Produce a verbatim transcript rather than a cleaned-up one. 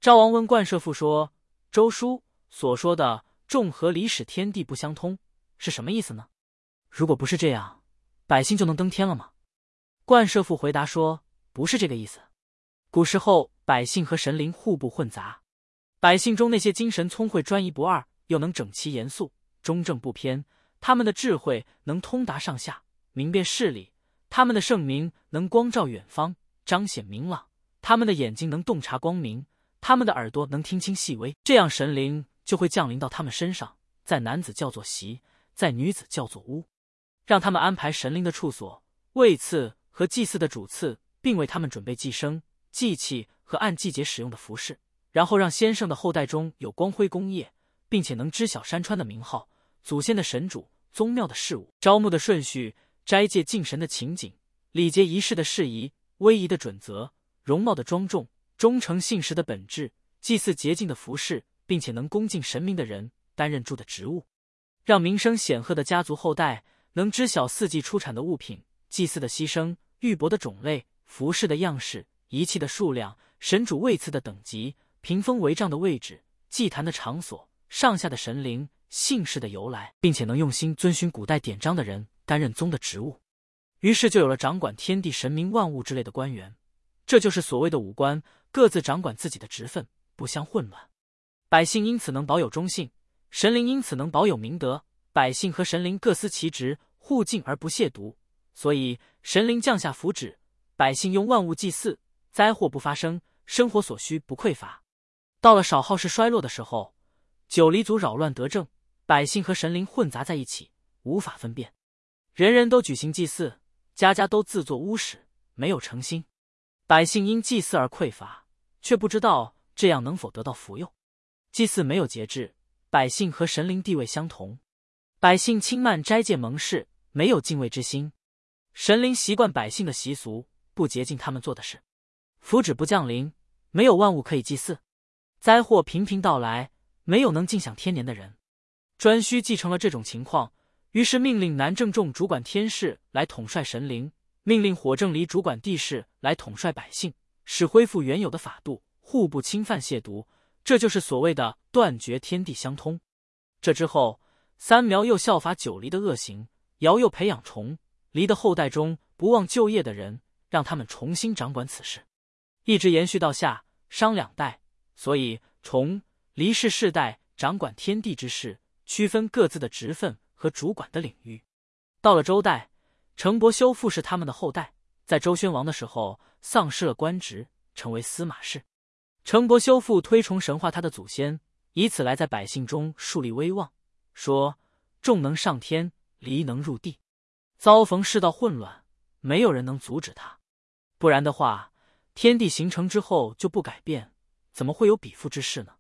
昭王问冠射父说：“周叔所说的众合离使天地不相通是什么意思呢？如果不是这样，百姓就能登天了吗？”冠射父回答说：“不是这个意思。古时候百姓和神灵互不混杂，百姓中那些精神聪慧、专一不二，又能整齐严肃、中正不偏，他们的智慧能通达上下，明辨事理，他们的圣明能光照远方，彰显明朗，他们的眼睛能洞察光明，他们的耳朵能听清细微，这样神灵就会降临到他们身上，在男子叫做席，在女子叫做屋，让他们安排神灵的处所、位次和祭祀的主次，并为他们准备祭牲、祭器和按季节使用的服饰，然后让先生的后代中有光辉功业，并且能知晓山川的名号、祖先的神主、宗庙的事务、招募的顺序、斋戒敬神的情景、礼节仪式的事宜、威仪的准则、容貌的庄重、忠诚信实的本质、祭祀洁净的服饰，并且能恭敬神明的人担任住的职务，让名声显赫的家族后代能知晓四季出产的物品、祭祀的牺牲、玉帛的种类、服饰的样式、仪器的数量、神主位次的等级、屏风帷帐的位置、祭坛的场所、上下的神灵、姓氏的由来，并且能用心遵循古代典章的人担任宗的职务。于是就有了掌管天地神明万物之类的官员，这就是所谓的五官，各自掌管自己的职分，不相混乱。百姓因此能保有忠信，神灵因此能保有明德，百姓和神灵各司其职，互敬而不亵渎，所以神灵降下福祉，百姓用万物祭祀，灾祸不发生，生活所需不匮乏。到了少好事衰落的时候，九黎族扰乱得政，百姓和神灵混杂在一起，无法分辨，人人都举行祭祀，家家都自作巫使，没有诚心。百姓因祭祀而匮乏，却不知道这样能否得到福佑。祭祀没有节制，百姓和神灵地位相同，百姓轻慢斋戒盟誓，没有敬畏之心，神灵习惯百姓的习俗，不洁净他们做的事，福祉不降临，没有万物可以祭祀，灾祸频频到来，没有能尽享天年的人。颛顼继承了这种情况，于是命令南郑仲主管天事来统帅神灵，命令火正离主管地事来统帅百姓，使恢复原有的法度，互不侵犯亵渎，这就是所谓的断绝天地相通。这之后，三苗又效法九黎的恶行，尧又培养虫、黎的后代中不忘就业的人，让他们重新掌管此事，一直延续到夏、商两代，所以虫、黎氏世代掌管天地之事，区分各自的职分和主管的领域。到了周代，程伯修复是他们的后代，在周宣王的时候丧失了官职，成为司马氏。程伯修复推崇神化他的祖先，以此来在百姓中树立威望，说众能上天，黎能入地。遭逢世道混乱，没有人能阻止他，不然的话，天地形成之后就不改变，怎么会有比附之事呢？